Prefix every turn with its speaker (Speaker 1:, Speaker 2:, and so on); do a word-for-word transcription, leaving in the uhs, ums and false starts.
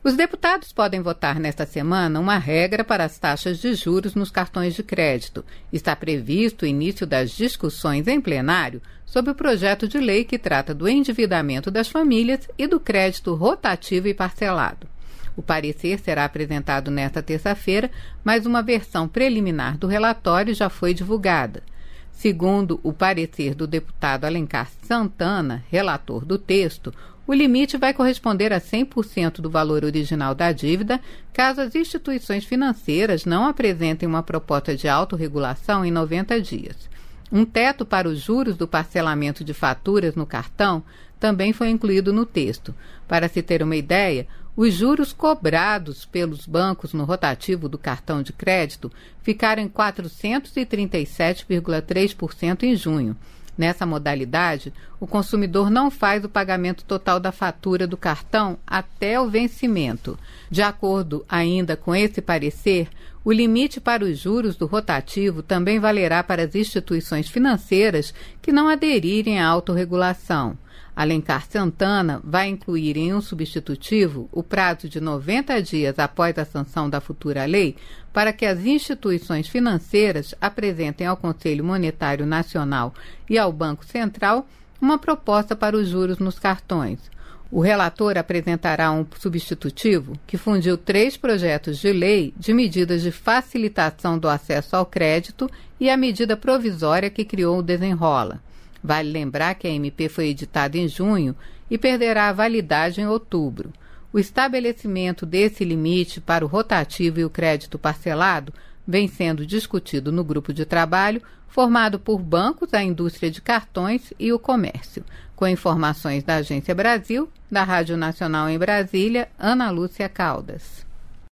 Speaker 1: Os deputados podem votar nesta semana uma regra para as taxas de juros nos cartões de crédito. Está previsto o início das discussões em plenário sobre o projeto de lei que trata do endividamento das famílias e do crédito rotativo e parcelado. O parecer será apresentado nesta terça-feira, mas uma versão preliminar do relatório já foi divulgada. Segundo o parecer do deputado Alencar Santana, relator do texto, o limite vai corresponder a cem por cento do valor original da dívida, caso as instituições financeiras não apresentem uma proposta de autorregulação em noventa dias. Um teto para os juros do parcelamento de faturas no cartão também foi incluído no texto. Para se ter uma ideia, os juros cobrados pelos bancos no rotativo do cartão de crédito ficaram em quatrocentos e trinta e sete vírgula três por cento em junho. Nessa modalidade, o consumidor não faz o pagamento total da fatura do cartão até o vencimento. De acordo ainda com esse parecer, o limite para os juros do rotativo também valerá para as instituições financeiras que não aderirem à autorregulação. Alencar Santana vai incluir em um substitutivo o prazo de noventa dias após a sanção da futura lei para que as instituições financeiras apresentem ao Conselho Monetário Nacional e ao Banco Central uma proposta para os juros nos cartões. O relator apresentará um substitutivo que fundiu três projetos de lei de medidas de facilitação do acesso ao crédito e a medida provisória que criou o Desenrola. Vale lembrar que a M P foi editada em junho e perderá a validade em outubro. O estabelecimento desse limite para o rotativo e o crédito parcelado vem sendo discutido no grupo de trabalho formado por bancos, a indústria de cartões e o comércio. Com informações da Agência Brasil, da Rádio Nacional em Brasília, Ana Lúcia Caldas.